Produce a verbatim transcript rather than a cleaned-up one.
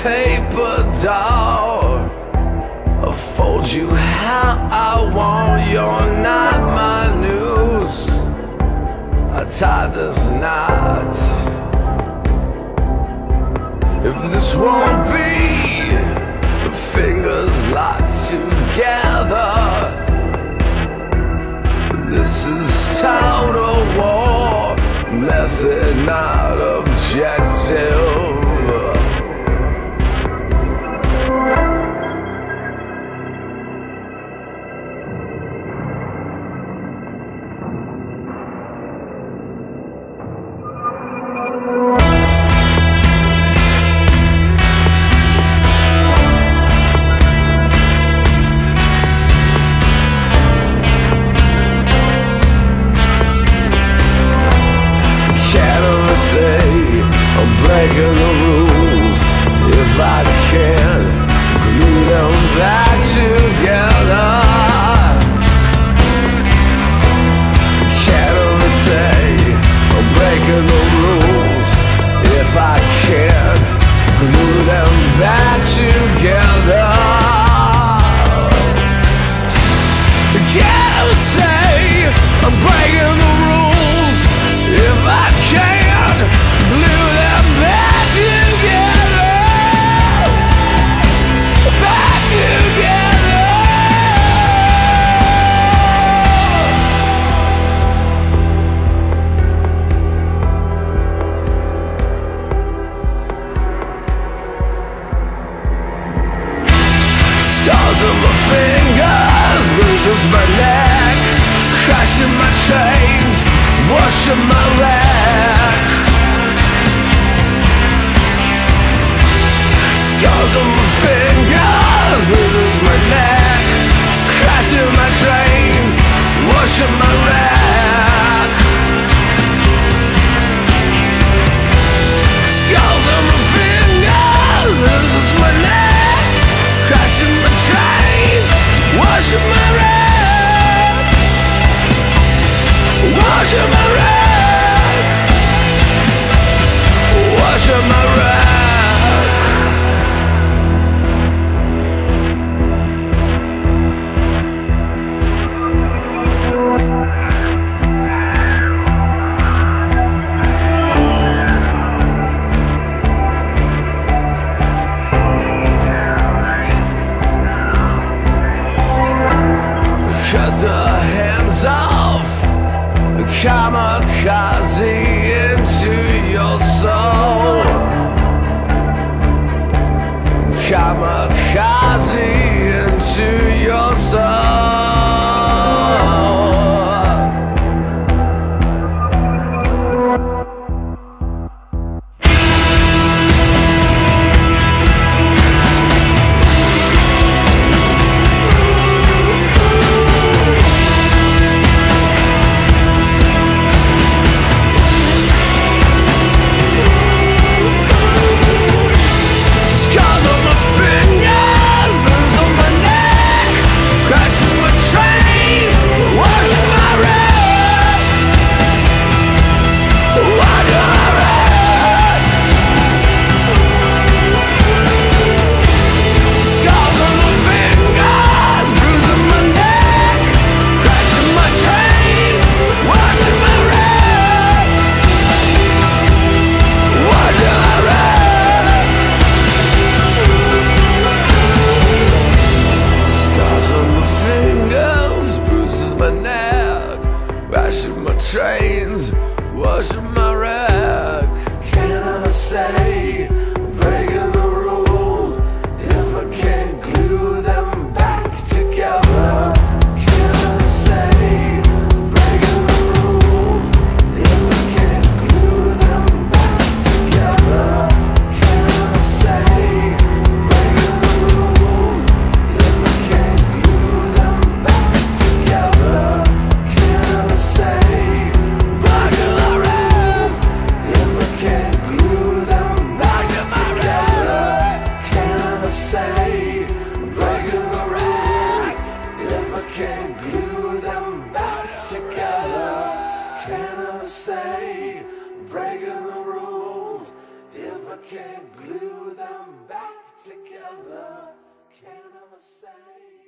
paper doll. I'll fold you how I want, you're not my noose. I tie this knot. If this won't be fingers locked together, this is total war, method not objective. I'm breaking the rules if I can glue them back together. Can't only say I'm breaking the rules if I can glue them back together. Can't only say I'm breaking the rules if I can glue them back together, back together. Scars on my fingers, bruises my neck, crashing my chains, washing my wreck. Scars on my fingers, bruises my neck, crashing my trains, washing my wreck. Scars on my fingers, bruises my neck, crashing my trains, washing my wreck, washing my wreck, washing my wreck. Cut the hands off, kamikaze into your soul. Kamikaze into your soul. Trains, washing my wreck. Can I say I'm breaking the rules if I can't glue them back together? Can I say I'm breaking the rules if I can't glue them back together? Can I say I'm breaking the rules if I can't glue them back together? Can I say say I'm breaking the rules if I can't glue them back together? Can I say I'm breaking the rules if I can't glue them back together. Can't ever say